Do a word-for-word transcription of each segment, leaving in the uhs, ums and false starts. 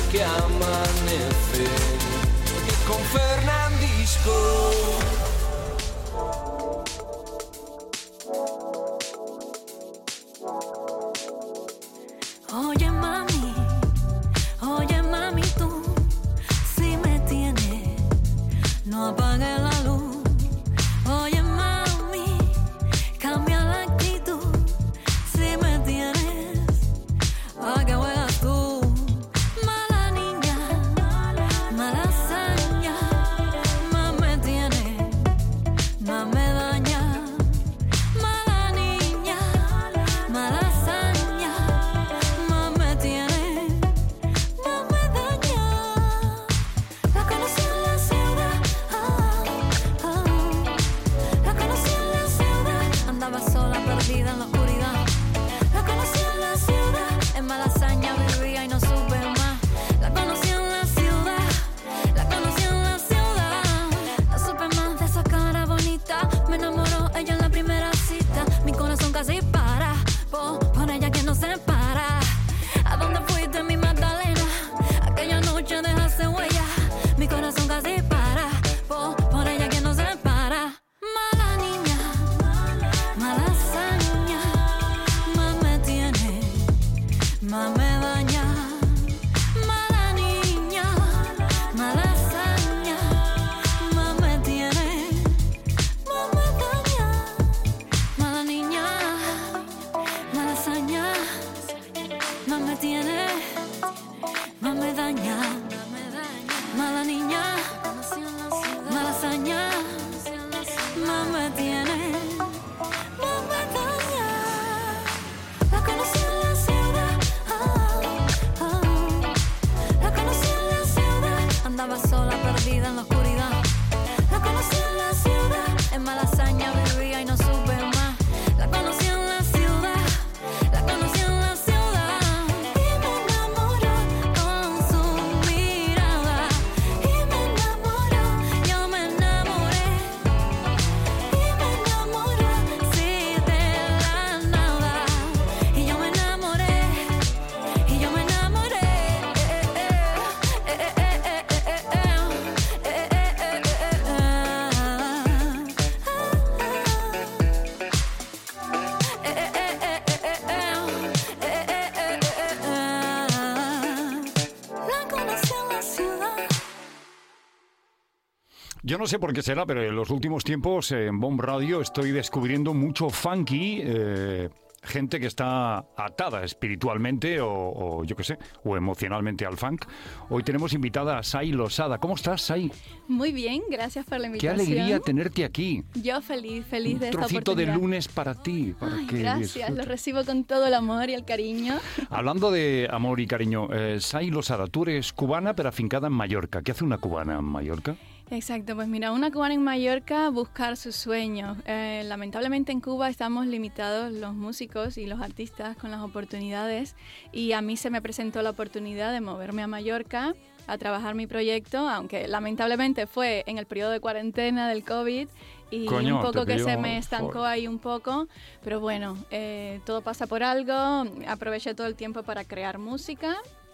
que amanece y con Fernandisco. Oye mami, oye mami tú, si me tienes, no apagues la luz. Oye mami, cambia la actitud, si me tienes, a que juegas tú. Mala niña, mala hazaña, más me tienes, más me daña. Mala niña, mala hazaña, más me tienes, más me daña. La conocí en la ciudad, oh, oh. La conocí en la ciudad, andaba sola, perdida en la oscuridad. La conocí en la ciudad, en mala hazaña vivía y no supe más. La conocí en la ciudad, la conocí en la ciudad. No supe más de esa cara bonita, me enamoró ella en la primera cita. Mi corazón casi para, por, por ella que no se para. ¿A dónde fuiste, mi Magdalena? Aquella noche dejaste huella. Mi corazón casi para, por, por ella que no se para. Mala niña, mala hazaña, más me tiene, más me daña. Mala niña, mala hazaña, más me tiene, más me daña. Mala niña, mala hazaña, más me tiene, más me daña. Mala niña, mala hazaña, más me tiene, más me daña. La conocí en la ciudad, oh, oh. La conocí en la ciudad, andaba sola, perdida en la oscuridad. La conocí en la ciudad, en mala hazaña vivía y no supe más. La conocí en la ciudad, la conocí en la ciudad. Y me enamoró con su mirada. Y me enamoró, yo me enamoré. Y me enamoró así de la nada. Y yo me enamoré, y yo me enamoré. Eh, eh, eh, eh, eh, eh, eh, eh, eh, eh, eh, eh, La conocí en la ciudad. Yo no sé por qué será, pero en los últimos tiempos en Bomb Radio estoy descubriendo mucho funky, eh, gente que está atada espiritualmente o, o yo qué sé, o emocionalmente al funk. Hoy tenemos invitada a Sai Losada. ¿Cómo estás, Sai? Muy bien, gracias por la Qué invitación. alegría tenerte aquí. Yo feliz, feliz de Un esta trocito de oportunidad. lunes para ti. Para Ay, que gracias, disfrutes. lo recibo con todo el amor y el cariño. Hablando de amor y cariño, eh, Sai Losada, tú eres cubana pero afincada en Mallorca. ¿Qué hace una cubana en Mallorca? Exacto, pues mira, una cubana en Mallorca buscar sus sueños. Eh, lamentablemente en Cuba estamos limitados los músicos y los artistas con las oportunidades y a mí se me presentó la oportunidad de moverme a Mallorca a trabajar mi proyecto, aunque lamentablemente fue en el periodo de cuarentena del COVID y Coño, un poco te que pido- se me estancó joder. ahí un poco, pero bueno, eh, todo pasa por algo, aproveché todo el tiempo para crear música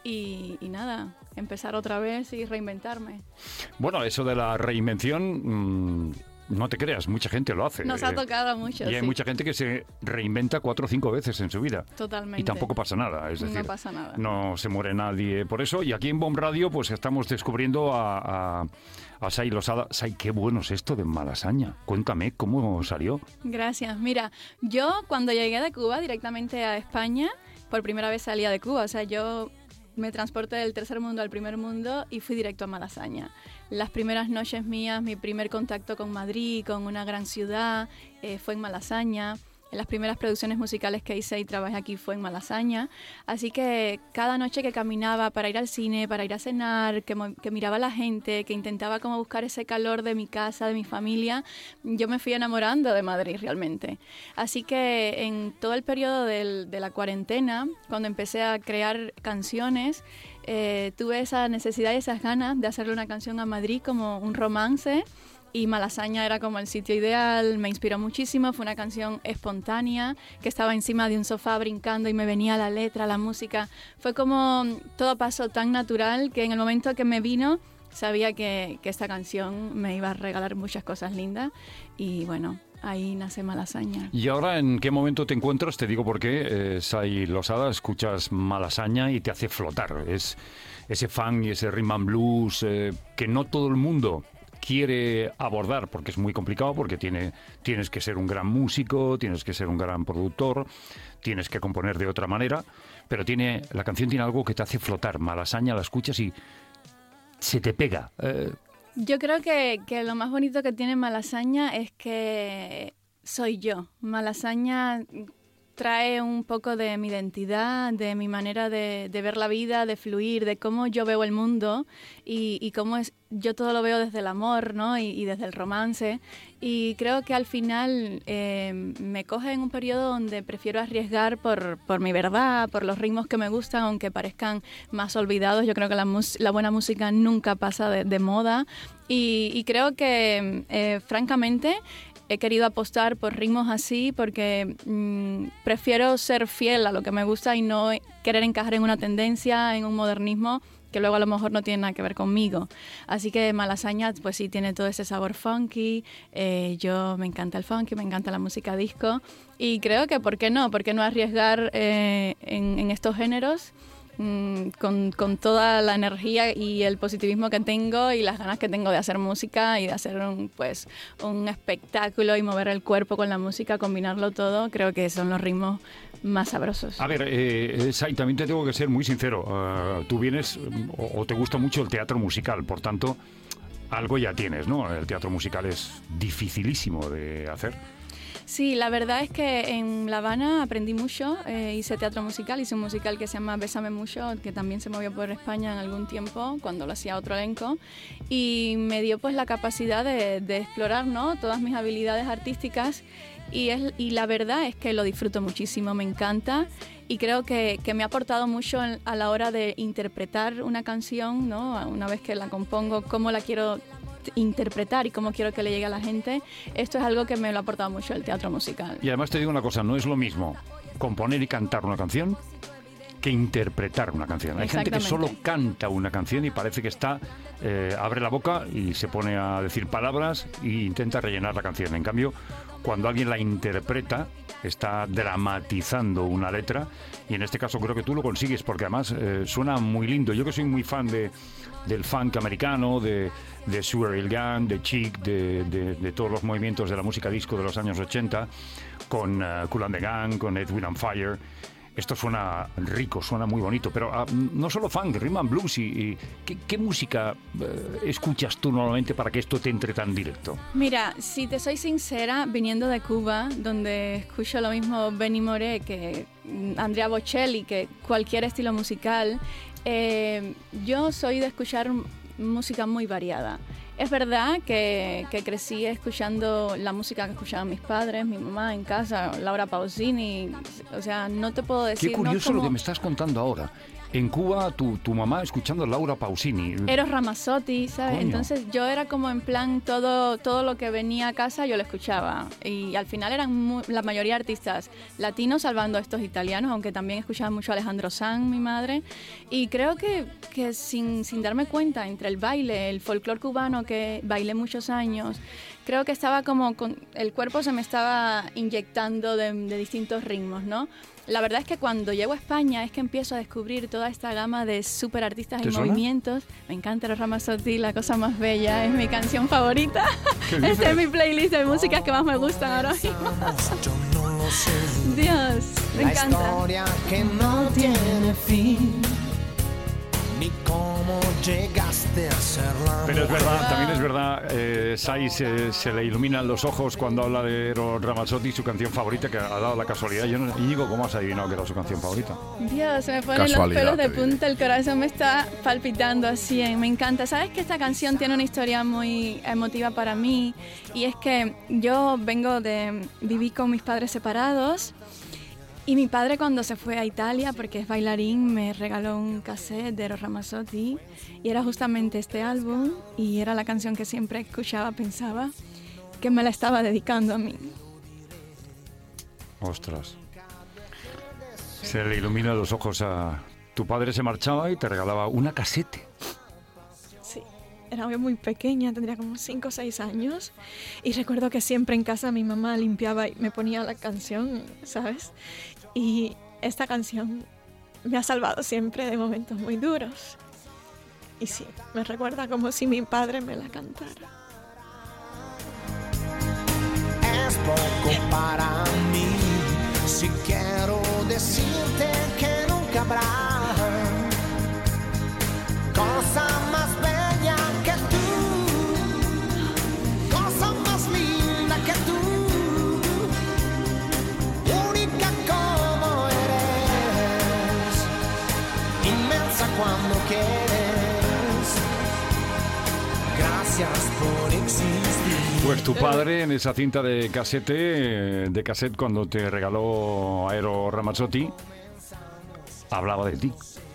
y, y nada, empezar otra vez y reinventarme. Bueno, eso de la reinvención, mmm, no te creas, mucha gente lo hace. Nos ha tocado mucho, Y hay sí. mucha gente que se reinventa cuatro o cinco veces en su vida. Totalmente. Y tampoco pasa nada, es No decir, pasa nada. no se muere nadie por eso. Y aquí en Bomb Radio pues estamos descubriendo a, a, a Sai Losada. Sai, qué bueno es esto de Malasaña. Cuéntame, ¿cómo salió? Gracias. Mira, yo cuando llegué de Cuba directamente a España, por primera vez salía de Cuba. O sea, yo me transporté del tercer mundo al primer mundo y fui directo a Malasaña. Las primeras noches mías, mi primer contacto con Madrid, con una gran ciudad, eh, fue en Malasaña. Las primeras producciones musicales que hice y trabajé aquí fue en Malasaña. Así que cada noche que caminaba para ir al cine, para ir a cenar, que, mo- que miraba a la gente, que intentaba como buscar ese calor de mi casa, de mi familia, yo me fui enamorando de Madrid realmente. Así que en todo el periodo del- de la cuarentena, cuando empecé a crear canciones, eh, tuve esa necesidad y esas ganas de hacerle una canción a Madrid como un romance. y Malasaña era como el sitio ideal, me inspiró muchísimo, fue una canción espontánea, que estaba encima de un sofá brincando y me venía la letra, la música, fue como todo pasó tan natural que en el momento que me vino sabía que, que esta canción me iba a regalar muchas cosas lindas y bueno, ahí nace Malasaña. ¿Y ahora en qué momento te encuentras? Te digo por qué, eh, Sai Losada, escuchas Malasaña y te hace flotar. Es ese funk y ese rhythm and blues eh, que no todo el mundo quiere abordar porque es muy complicado, porque tiene, tienes que ser un gran músico, tienes que ser un gran productor, tienes que componer de otra manera, pero tiene la canción tiene algo que te hace flotar. Malasaña la escuchas y se te pega. Eh, Yo creo que, que lo más bonito que tiene Malasaña es que soy yo. Malasaña trae un poco de mi identidad, de mi manera de, de ver la vida, de fluir, de cómo yo veo el mundo y, y cómo es, yo todo lo veo desde el amor, ¿no? y, y desde el romance. Y creo que al final eh, me coge en un periodo donde prefiero arriesgar por, por mi verdad, por los ritmos que me gustan, aunque parezcan más olvidados. Yo creo que la, mus- la buena música nunca pasa de, de moda. Y, y creo que, eh, francamente, he querido apostar por ritmos así porque mmm, prefiero ser fiel a lo que me gusta y no querer encajar en una tendencia, en un modernismo que luego a lo mejor no tiene nada que ver conmigo. Así que Malasaña, pues sí, tiene todo ese sabor funky. Eh, yo me encanta el funky, me encanta la música disco y creo que, ¿por qué no? ¿Por qué no arriesgar eh, en, en estos géneros? Con, con toda la energía y el positivismo que tengo y las ganas que tengo de hacer música y de hacer un, pues, un espectáculo y mover el cuerpo con la música, combinarlo todo, creo que son los ritmos más sabrosos. A ver, eh, Sai, también te tengo que ser muy sincero. Uh, tú vienes o, o te gusta mucho el teatro musical, por tanto, algo ya tienes, ¿no? El teatro musical es dificilísimo de hacer. Sí, la verdad es que en La Habana aprendí mucho, eh, hice teatro musical, hice un musical que se llama Bésame Mucho, que también se movió por España en algún tiempo, cuando lo hacía otro elenco, y me dio pues la capacidad de, de explorar, ¿no?, todas mis habilidades artísticas, y, es, y la verdad es que lo disfruto muchísimo, me encanta, y creo que, que me ha aportado mucho en, a la hora de interpretar una canción, ¿no?, una vez que la compongo, cómo la quiero interpretar y cómo quiero que le llegue a la gente. Esto es algo que me lo ha aportado mucho el teatro musical. Y además te digo una cosa, no es lo mismo componer y cantar una canción que interpretar una canción. Hay gente que solo canta una canción y parece que está, eh, abre la boca y se pone a decir palabras e intenta rellenar la canción. En cambio, cuando alguien la interpreta, está dramatizando una letra, y en este caso creo que tú lo consigues, porque además eh, suena muy lindo. Yo que soy muy fan de, del funk americano, de, de Sugar Hill Gang, de Chic, de, de, de todos los movimientos de la música disco de los años ochenta, con uh, Kool and the Gang, con Edwin and Fire. Esto suena rico, suena muy bonito, pero uh, no solo funk, rhythm and blues. Y, y ¿qué, qué música uh, escuchas tú normalmente para que esto te entre tan directo? Mira, si te soy sincera, viniendo de Cuba, donde escucho lo mismo Benny Moré que Andrea Bocelli, que cualquier estilo musical, eh, yo soy de escuchar música muy variada. Es verdad que, que crecí escuchando la música que escuchaban mis padres, mi mamá en casa, Laura Pausini, o sea, no te puedo decir... Qué curioso no como... lo que me estás contando ahora. En Cuba, tu, tu mamá escuchando Laura Pausini. Eros Ramazzotti, ¿sabes? Coño. Entonces yo era como en plan, todo, todo lo que venía a casa yo lo escuchaba. Y al final eran muy, la mayoría artistas latinos, salvando a estos italianos, aunque también escuchaba mucho a Alejandro Sanz, mi madre. Y creo que, que sin, sin darme cuenta, entre el baile, el folclore cubano que bailé muchos años, creo que estaba como, con, el cuerpo se me estaba inyectando de, de distintos ritmos, ¿no? La verdad es que cuando llego a España es que empiezo a descubrir toda esta gama de súper artistas en suena? movimientos. Me encanta Eros Ramazzotti, La cosa más bella, es mi canción favorita. ¿Qué dices? Esta es mi playlist de músicas que más me gustan ahora mismo. Dios, me La encanta. historia que no tiene fin, ni cómo llegaste a ser la Pero es mujer. verdad, también es verdad, eh, Sai se, se le iluminan los ojos cuando habla de Eros Ramazzotti, su canción favorita, que ha dado la casualidad. Yo no, Íñigo, ¿cómo has adivinado que era su canción favorita? Dios, se me ponen los Casualidad, pelos de te diré. punta, el corazón me está palpitando así, eh, me encanta. ¿Sabes que esta canción tiene una historia muy emotiva para mí? Y es que yo vengo de... viví con mis padres separados Y mi padre cuando se fue a Italia, porque es bailarín, me regaló un cassette de Eros Ramazzotti y era justamente este álbum y era la canción que siempre escuchaba, pensaba que me la estaba dedicando a mí. Ostras. Se le iluminan los ojos a... Tu padre se marchaba y te regalaba una casete. Sí, era muy pequeña, tendría como cinco o seis años. Y recuerdo que siempre en casa mi mamá limpiaba y me ponía la canción, ¿sabes? Y esta canción me ha salvado siempre de momentos muy duros. Y sí, me recuerda como si mi padre me la cantara. Es poco para mí, si quiero decirte que nunca habrá cosa más bella que tú, cosa más linda que tú, única como eres, inmensa cuando quieres, gracias por existir. Pues tu padre en esa cinta de casete, de cassette cuando te regaló a Eros Ramazzotti, hablaba de ti.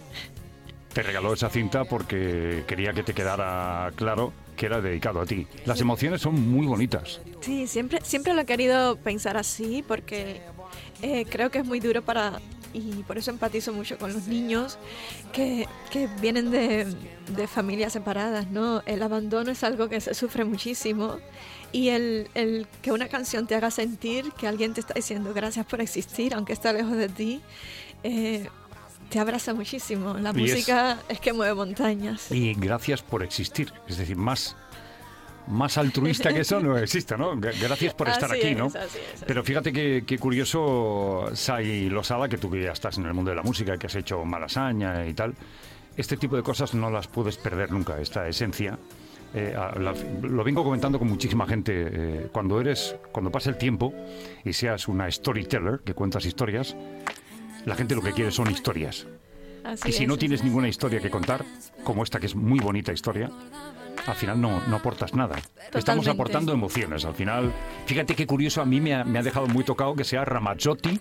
Te regaló esa cinta porque quería que te quedara claro que era dedicado a ti. Las emociones son muy bonitas. Sí, siempre, siempre lo he querido pensar así porque eh, creo que es muy duro para... Y por eso empatizo mucho con los niños que, que vienen de, de familias separadas, ¿no? El abandono es algo que se sufre muchísimo y el, el que una canción te haga sentir que alguien te está diciendo gracias por existir, aunque está lejos de ti, eh, te abraza muchísimo. La Y música es, es que mueve montañas. Y gracias por existir. Es decir, más... Más altruista que eso no existe, ¿no? Gracias por estar Así aquí, es, ¿no? así es, así Pero fíjate qué, qué curioso, Sai Losada, que tú que ya estás en el mundo de la música, que has hecho Malasaña y tal. Este tipo de cosas no las puedes perder nunca, esta esencia. Eh, a, la, lo vengo comentando con muchísima gente. Eh, cuando eres, cuando pasa el tiempo y seas una storyteller, que cuentas historias, la gente lo que quiere son historias. Así Y si es, no así tienes es. ninguna historia que contar, como esta que es muy bonita historia, al final no, no aportas nada. Estamos Totalmente. aportando emociones. Al final, fíjate qué curioso, a mí me ha, me ha dejado muy tocado que sea Ramazzotti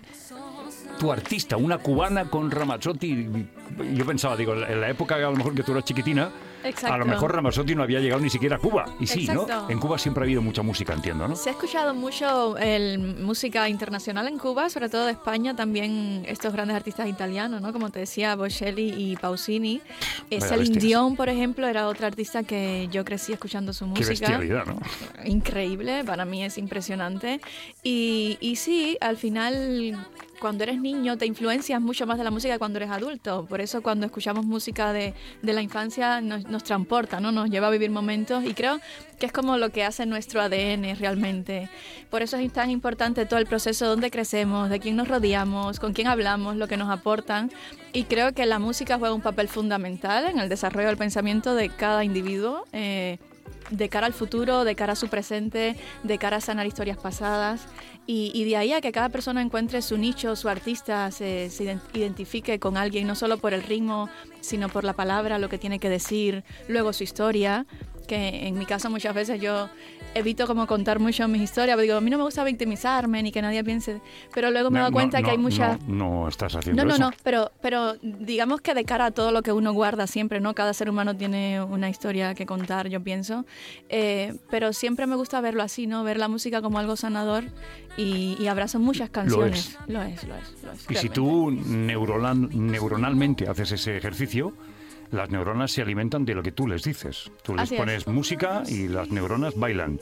tu artista, una cubana con Ramazzotti. Yo pensaba, digo, en la época a lo mejor que tú eras chiquitina, Exacto. a lo mejor Ramazzotti no había llegado ni siquiera a Cuba. Y sí, Exacto. ¿no? En Cuba siempre ha habido mucha música, entiendo, ¿no? Se ha escuchado mucho el, música internacional en Cuba, sobre todo de España, también estos grandes artistas italianos, ¿no? Como te decía, Bocelli y Pausini. Eh, Vaya Celine bestias. Dion, por ejemplo, era otra artista que yo crecí escuchando su Qué música. bestialidad, ¿no? Increíble, para mí es impresionante. Y, y sí, al final, cuando eres niño te influencias mucho más de la música que cuando eres adulto. Por eso cuando escuchamos música de, de la infancia nos, nos transporta, ¿no? Nos lleva a vivir momentos y creo que es como lo que hace nuestro A D N realmente. Por eso es tan importante todo el proceso donde crecemos, de quién nos rodeamos, con quién hablamos, lo que nos aportan. Y creo que la música juega un papel fundamental en el desarrollo del pensamiento de cada individuo, eh, de cara al futuro, de cara a su presente, de cara a sanar historias pasadas. Y, y de ahí a que cada persona encuentre su nicho, su artista, se, se identifique con alguien, no solo por el ritmo, sino por la palabra, lo que tiene que decir, luego su historia, que en mi caso muchas veces yo evito como contar mucho mis historias, porque digo, a mí no me gusta victimizarme ni que nadie piense, pero luego me No, doy cuenta no, que hay no, muchas... No, no estás haciendo No, no, eso. no, pero, pero digamos que de cara a todo lo que uno guarda siempre, ¿no? Cada ser humano tiene una historia que contar, yo pienso. Eh, pero siempre me gusta verlo así, ¿no? Ver la música como algo sanador y, y abrazo muchas canciones. Lo es, lo es, lo es. Y si realmente. tú neuronal- neuronalmente haces ese ejercicio, las neuronas se alimentan de lo que tú les dices. Tú les Así es. pones música y las neuronas bailan.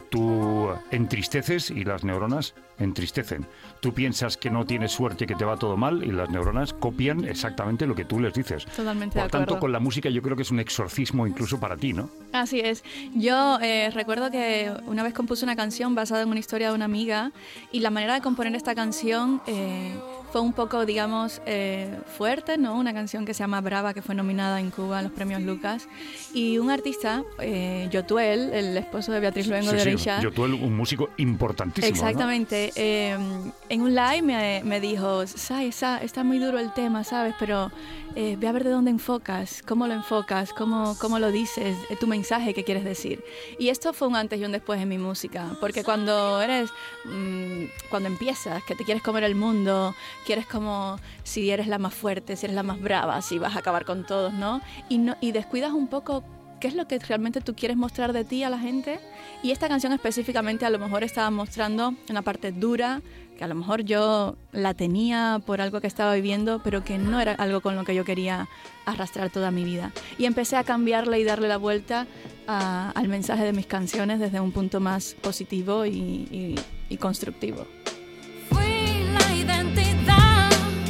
Tú entristeces y las neuronas entristecen. Tú piensas que no tienes suerte, que te va todo mal y las neuronas copian exactamente lo que tú les dices. Totalmente Por de tanto, acuerdo. con la música yo creo que es un exorcismo incluso para ti, ¿no? Así es. Yo eh, recuerdo que una vez compuse una canción basada en una historia de una amiga y la manera de componer esta canción eh, fue un poco, digamos, eh, fuerte, ¿no? Una canción que se llama Brava, que fue nominada en Cuba a los premios Lucas. Y un artista, eh, Yotuel, el esposo de Beatriz Luengo de Sí, sí, Oreixa, yo, tú, un músico importantísimo, ¿no? exactamente. Eh, en un live me, me dijo, Sai, Sa, está muy duro el tema, ¿sabes? Pero eh, ve a ver de dónde enfocas, cómo lo enfocas, cómo, cómo lo dices, eh, tu mensaje que quieres decir. Y esto fue un antes y un después en mi música, porque cuando eres, mmm, cuando empiezas, que te quieres comer el mundo, quieres como si eres la más fuerte, si eres la más brava, si vas a acabar con todos, ¿no? Y, no, y descuidas un poco qué es lo que realmente tú quieres mostrar de ti a la gente. Y esta canción específicamente a lo mejor estaba mostrando una parte dura, que a lo mejor yo la tenía por algo que estaba viviendo, pero que no era algo con lo que yo quería arrastrar toda mi vida. Y empecé a cambiarle y darle la vuelta a, al mensaje de mis canciones desde un punto más positivo y, y, y constructivo. Fui la identidad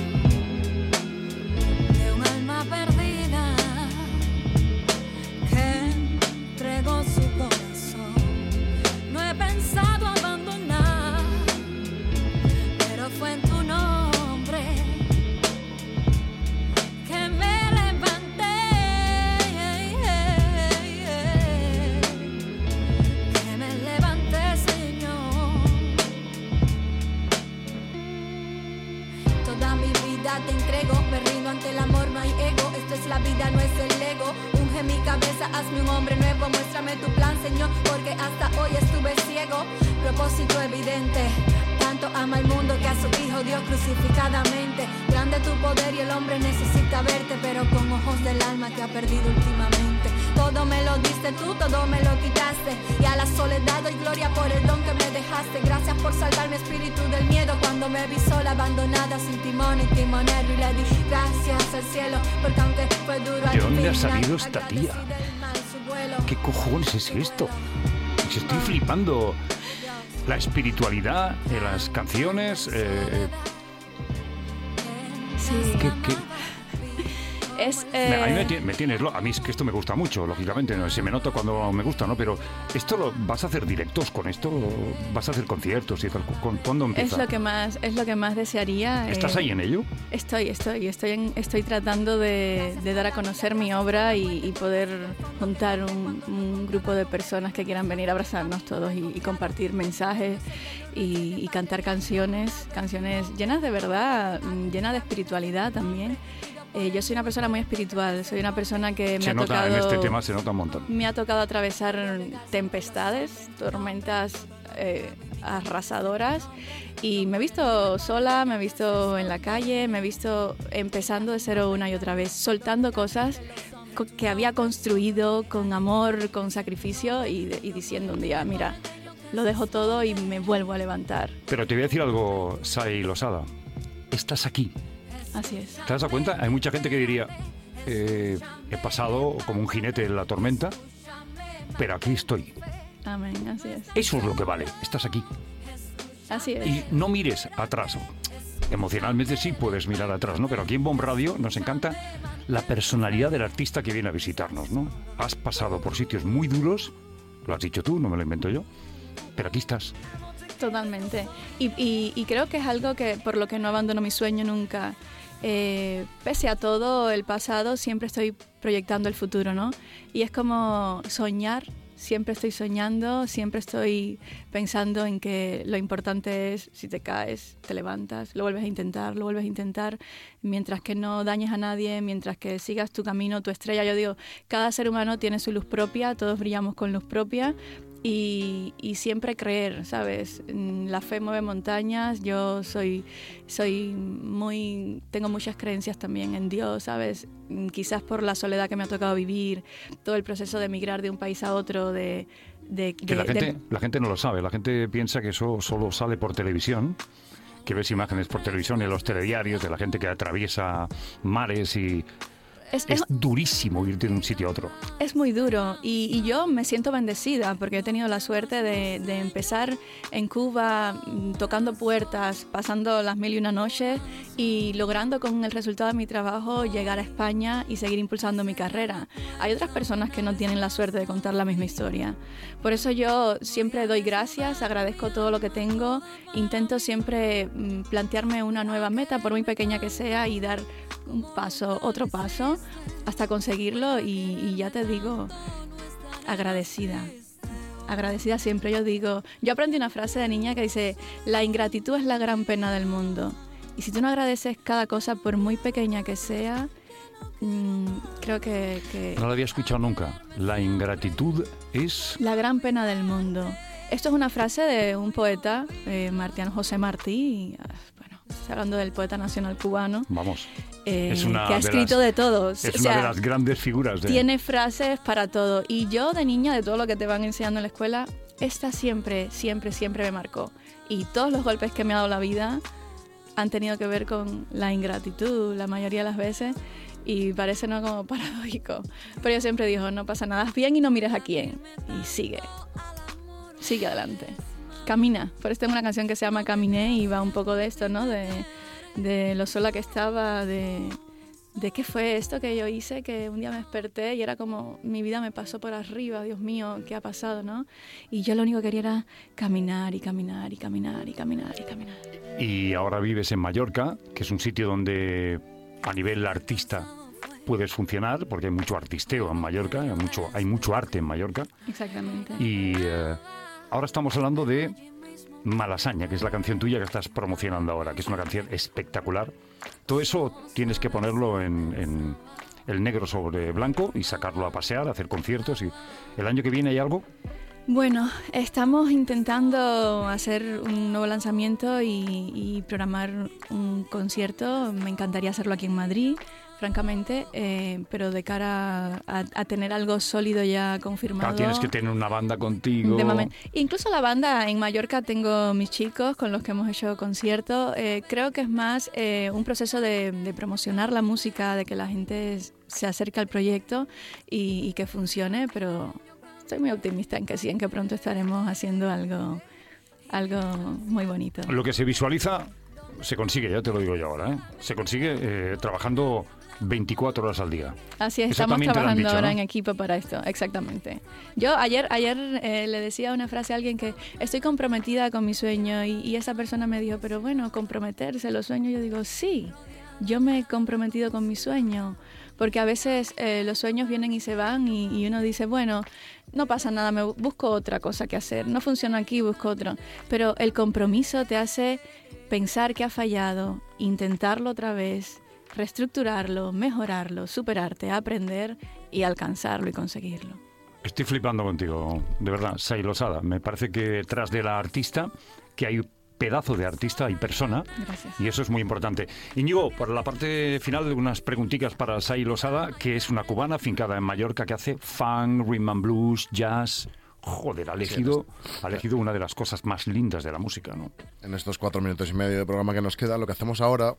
de un alma perdida que entregó su corazón. No he pensado abandonar, pero fue en tu nombre que me levanté, que me levanté, Señor. Toda mi vida te entrego, me rindo ante el amor, no hay ego. Esto es la vida, no es el ego. Unge mi cabeza, hazme un hombre nuevo. Muéstrame tu plan, Señor, porque hasta hoy estuve ciego. Propósito evidente, tanto ama el mundo que a su hijo dio crucificadamente. Grande tu poder y el hombre necesita verte, pero con ojos del alma que ha perdido últimamente. Todo me lo diste tú, todo me lo quitaste, y a la soledad doy gloria por el don que me dejaste. Gracias por salvar mi espíritu del miedo cuando me vi sola, abandonada, sin timón y timonero. Y le di gracias al cielo, porque aunque fue duro al ¿De dónde ha final, salido esta tía? agradecí del mal su vuelo. ¿Qué cojones es esto? Si estoy flipando. La espiritualidad de las canciones. Eh, Sí. ¿qué, qué? Es, Me- a mí me, eh, tie- me tienes lo- a mí es que esto me gusta mucho, lógicamente, no se me nota cuando me gusta, ¿no? Pero esto lo vas a hacer directos con esto, vas a hacer conciertos y tal. ¿Cu- ¿Cuándo es empieza? lo que más es lo que más desearía. ¿Estás eh, ahí en ello? Estoy, estoy, estoy, en- estoy tratando de, de dar a conocer mi obra y, y poder juntar un, un grupo de personas que quieran venir a abrazarnos todos y, y compartir mensajes y, y cantar canciones, canciones llenas de verdad, mm, llenas de espiritualidad también. Eh, yo soy una persona muy espiritual, soy una persona que me Se ha nota, tocado... en este tema se nota un montón. Me ha tocado atravesar tempestades, tormentas eh, arrasadoras, y me he visto sola, me he visto en la calle, me he visto empezando de cero una y otra vez, soltando cosas co- que había construido con amor, con sacrificio, y, de- y diciendo un día, mira, lo dejo todo y me vuelvo a levantar. Pero te voy a decir algo, Sai Losada. Estás aquí. Así es. ¿Te das cuenta? Hay mucha gente que diría, eh, he pasado como un jinete en la tormenta, pero aquí estoy. Amén, así es. Eso es lo que vale, estás aquí. Así es. Y no mires atrás. Emocionalmente sí puedes mirar atrás, ¿no? Pero aquí en Bomb Radio nos encanta la personalidad del artista que viene a visitarnos, ¿no? Has pasado por sitios muy duros, lo has dicho tú, no me lo invento yo, pero aquí estás. Totalmente. Y, y, y creo que es algo que por lo que no abandono mi sueño nunca. Eh, pese a todo el pasado, siempre estoy proyectando el futuro, ¿no? Y es como soñar, siempre estoy soñando, siempre estoy pensando en que lo importante es, si te caes, te levantas, lo vuelves a intentar, lo vuelves a intentar, mientras que no dañes a nadie, mientras que sigas tu camino, tu estrella. Yo digo, cada ser humano tiene su luz propia, todos brillamos con luz propia. Y, y siempre creer, ¿sabes? La fe mueve montañas. Yo soy, soy muy, tengo muchas creencias también en Dios, ¿sabes? Quizás por la soledad que me ha tocado vivir, todo el proceso de emigrar de un país a otro, de... de, Que de- la gente, de- la gente no lo sabe, la gente piensa que eso solo sale por televisión, que ves imágenes por televisión en los telediarios de la gente que atraviesa mares y... es, Es es, durísimo irte de un sitio a otro. es muy duro y, y yo me siento bendecida porque he tenido la suerte de, de empezar en Cuba mm, tocando puertas, pasando las mil y una noches y logrando con el resultado de mi trabajo llegar a España y seguir impulsando mi carrera. Hay otras personas que no tienen la suerte de contar la misma historia. Por eso yo siempre doy gracias, agradezco todo lo que tengo, intento siempre mm, plantearme una nueva meta, por muy pequeña que sea, y dar un paso, otro paso, hasta conseguirlo y, y ya te digo, agradecida. Agradecida siempre, yo digo, yo aprendí una frase de niña que dice, la ingratitud es la gran pena del mundo. Y si tú no agradeces cada cosa, por muy pequeña que sea, mmm, creo que, que No lo había escuchado nunca. La ingratitud es... la gran pena del mundo. Esto es una frase de un poeta, eh, Martián José Martí, y, ah, bueno, Estoy hablando del poeta nacional cubano. Vamos. Eh, es una que ha de escrito las, de todos. Es o una sea, de las grandes figuras. De... Tiene frases para todo. Y yo de niña, de todo lo que te van enseñando en la escuela, esta siempre, siempre, siempre me marcó. Y todos los golpes que me ha dado la vida han tenido que ver con la ingratitud, la mayoría de las veces. Y parece no como paradójico. Pero yo siempre digo, no pasa nada, haz bien y no mires a quién. Y sigue. Sigue adelante. Camina. Por eso tengo una canción que se llama Caminé y va un poco de esto, ¿no? De, de lo sola que estaba, de, de qué fue esto que yo hice, que un día me desperté y era como mi vida me pasó por arriba, Dios mío, ¿qué ha pasado, no? Y yo lo único que quería era caminar y caminar y caminar y caminar y caminar. Y ahora vives en Mallorca, que es un sitio donde a nivel artista puedes funcionar, porque hay mucho artisteo en Mallorca, hay mucho, hay mucho arte en Mallorca. Exactamente. Y eh, ahora estamos hablando de Malasaña, que es la canción tuya que estás promocionando ahora, que es una canción espectacular. Todo eso tienes que ponerlo en, en el negro sobre blanco y sacarlo a pasear, hacer conciertos. Y ¿el año que viene hay algo? Bueno, estamos intentando hacer un nuevo lanzamiento y, y programar un concierto. Me encantaría hacerlo aquí en Madrid, francamente, eh, pero de cara a, a tener algo sólido ya confirmado. Claro, tienes que tener una banda contigo. De momento. Incluso la banda en Mallorca, tengo mis chicos con los que hemos hecho conciertos. Eh, creo que es más eh, un proceso de, de promocionar la música, de que la gente se acerque al proyecto y, y que funcione, pero estoy muy optimista en que sí, en que pronto estaremos haciendo algo, algo muy bonito. Lo que se visualiza se consigue, ya te lo digo yo ahora, ¿eh? Se consigue eh, trabajando veinticuatro horas al día. Así es, Eso estamos también te lo han trabajando dicho, ahora ¿no? en equipo para esto, exactamente. Yo ayer ayer eh, le decía una frase a alguien que estoy comprometida con mi sueño y, y esa persona me dijo, pero bueno, comprometerse, los sueños. Yo digo, sí, yo me he comprometido con mi sueño, porque a veces eh, los sueños vienen y se van y, y uno dice, bueno, no pasa nada, me busco otra cosa que hacer, no funciona aquí, busco otro. Pero el compromiso te hace pensar que ha fallado, intentarlo otra vez, reestructurarlo, mejorarlo, superarte, aprender y alcanzarlo y conseguirlo. Estoy flipando contigo, de verdad, Sai Losada. Me parece que detrás de la artista, que hay pedazo de artista y persona. Gracias. Y eso es muy importante. Íñigo, por la parte final, unas preguntitas para Sai Losada, que es una cubana fincada en Mallorca que hace funk, rhythm and blues, jazz. Joder, ha elegido, ha elegido una de las cosas más lindas de la música, ¿no? En estos cuatro minutos y medio de programa que nos queda, lo que hacemos ahora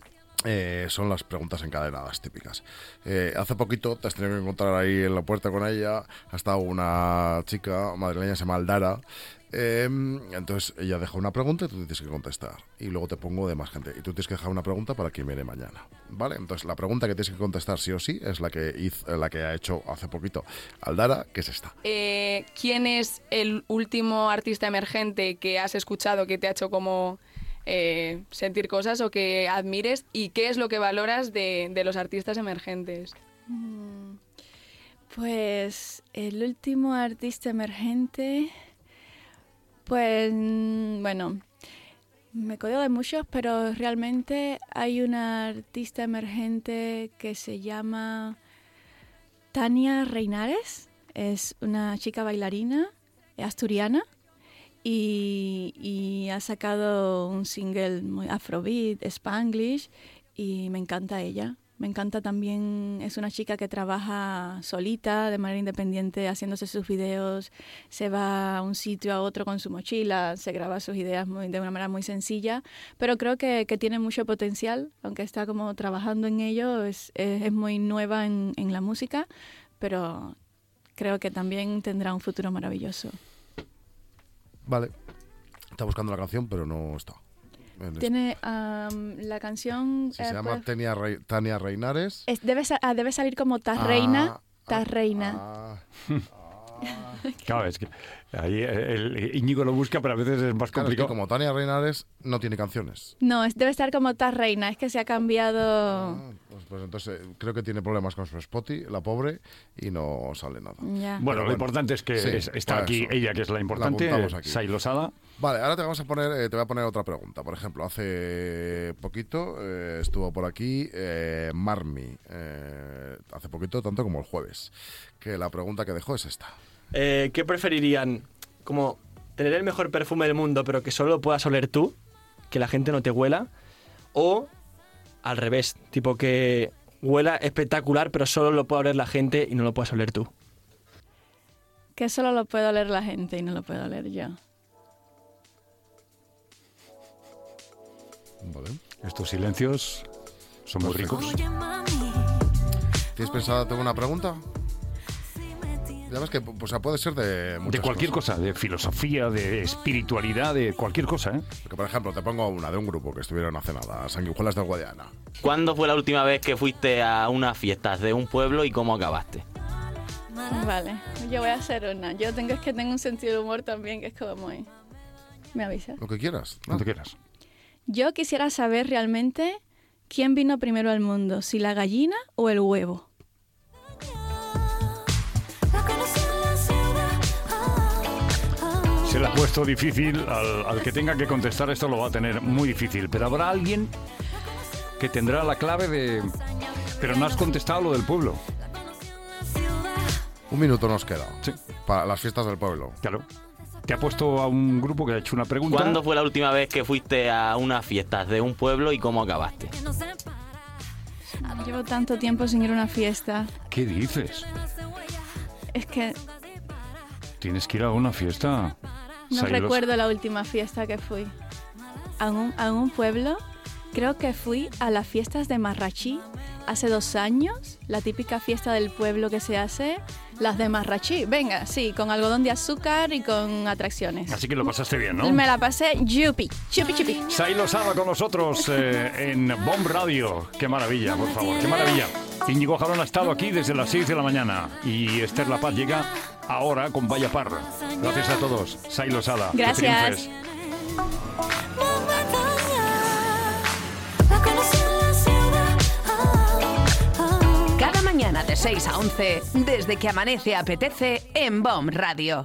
eh, son las preguntas encadenadas típicas. Eh, hace poquito te has tenido que encontrar ahí en la puerta con ella. Ha estado una chica madrileña, se llama Aldara. Eh, entonces ella deja una pregunta y tú tienes que contestar. Y luego te pongo de más gente. Y tú tienes que dejar una pregunta para quien viene mañana. ¿Vale? Entonces la pregunta que tienes que contestar sí o sí es la que, hizo, la que ha hecho hace poquito Aldara, que es esta. Eh, ¿Quién es el último artista emergente que has escuchado que te ha hecho como eh, sentir cosas o que admires? ¿Y qué es lo que valoras de, de los artistas emergentes? Mm, Pues el último artista emergente... Pues, bueno, me codeo de muchos, pero realmente hay una artista emergente que se llama Tania Reinares. Es una chica bailarina asturiana y, y ha sacado un single muy afrobeat, spanglish, y me encanta ella. Me encanta también, es una chica que trabaja solita, de manera independiente, haciéndose sus videos, se va a un sitio a otro con su mochila, se graba sus ideas muy, de una manera muy sencilla, pero creo que, que tiene mucho potencial, aunque está como trabajando en ello, es, es, es muy nueva en, en la música, pero creo que también tendrá un futuro maravilloso. Vale. Está buscando la canción, pero no está. Tiene um, la canción... Sí, eh, se llama pues, Tania, Re Tania Reinares. es, debe, ah, debe salir como Taz Ah, Reina, Taz ah, Reina. ah, Claro, es que ahí el, el Íñigo lo busca, pero a veces es más Claro, es que complicado. como Tania Reinares no tiene canciones. No, es, debe estar como Taz Reina, es que se ha cambiado... Ah, pues, pues entonces eh, creo que tiene problemas con su Spotify, la pobre, y no sale nada. Ya. Bueno, Pero lo bueno, importante es que sí, es- está para aquí eso. ella, que es la importante, apuntamos aquí. Sai Losada. Vale, ahora te vamos a poner, eh, te voy a poner otra pregunta. Por ejemplo, hace poquito eh, estuvo por aquí eh, Marmi, eh, hace poquito, tanto como el jueves, que la pregunta que dejó es esta. Eh, ¿Qué preferirían? ¿Como tener el mejor perfume del mundo pero que solo lo puedas oler tú? Que la gente no te huela. O al revés, tipo que huela espectacular, pero solo lo puede oler la gente y no lo puedes oler tú. Que solo lo puedo oler la gente y no lo puedo oler yo. Vale. Estos silencios son muy ricos. Oye, mami, ¿Tienes pensado tengo una pregunta? Ya ves que o sea, puede ser de muchas De cualquier cosas. cosa, de filosofía, de espiritualidad, de cualquier cosa, ¿eh? Porque, por ejemplo, te pongo una de un grupo que estuvieron hace nada, Sanguijuelas del Guadiana. ¿Cuándo fue la última vez que fuiste a unas fiestas de un pueblo y cómo acabaste? Vale, yo voy a hacer una. Yo tengo es que tengo un sentido de humor también que es como muy... ¿Me avisas? Lo que quieras. ¿no? Cuando quieras. Yo quisiera saber realmente quién vino primero al mundo, si la gallina o el huevo. la conocí en la ciudad. Oh, oh. Se le ha puesto difícil, al, al que tenga que contestar esto lo va a tener muy difícil, pero habrá alguien que tendrá la clave de... Pero no has contestado lo del pueblo. Un minuto nos queda. Sí. Para las fiestas del pueblo. Claro. Te ha puesto a un grupo que ha hecho una pregunta. ¿Cuándo fue la última vez que fuiste a unas fiestas de un pueblo y cómo acabaste? Llevo tanto tiempo sin ir a una fiesta. ¿Qué dices? Es que Tienes que ir a una fiesta. no Sailos. recuerdo la última fiesta que fui. A un, a un pueblo, creo que fui a las fiestas de Marrachí hace dos años. La típica fiesta del pueblo que se hace. Las de Marrachí, venga, sí, con algodón de azúcar y con atracciones. Así que lo pasaste bien, ¿no? Me la pasé yupi, chupi chupi. Sailo Saba con nosotros eh, en Bomb Radio. Qué maravilla, por favor, qué maravilla. Íñigo Jarón ha estado aquí desde las seis de la mañana y Esther La Paz llega ahora con Vaya Par. Gracias a todos. Sailo Saba. que Gracias. triunfes. La conocí en la ciudad. Oh, oh. Cada mañana de seis a once, desde que amanece apetece en Bomb Radio.